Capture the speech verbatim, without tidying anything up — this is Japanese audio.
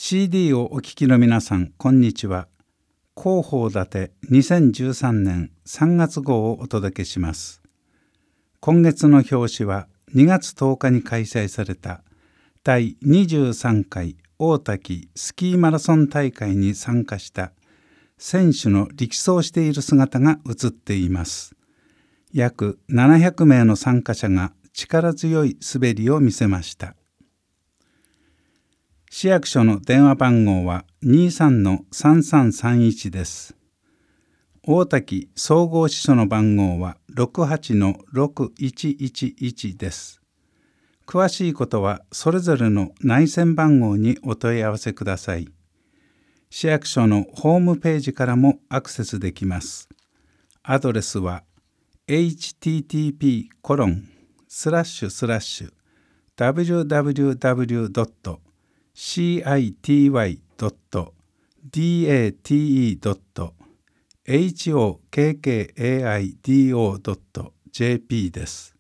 シーディー をお聞きの皆さん、こんにちは。広報立てにせんじゅうさんねんさんがつ号をお届けします。今月の表紙はにがつとおかに開催されただいにじゅうさんかい大滝スキーマラソン大会に参加した選手の力走している姿が写っています。約ななひゃくめいの参加者が力強い滑りを見せました。市役所の電話番号は にじゅうさんのさんさんさんいち です。大滝総合支所の番号は ろくはちのろくいちいちいち です。詳しいことはそれぞれの内線番号にお問い合わせください。市役所のホームページからもアクセスできます。アドレスは エイチティーティーピーコロンスラッシュスラッシュダブリューダブリューダブリュードットシーアイティーワイドットディーエーティーイードットエイチオーケーケーエーアイディーオードットジェーピー です。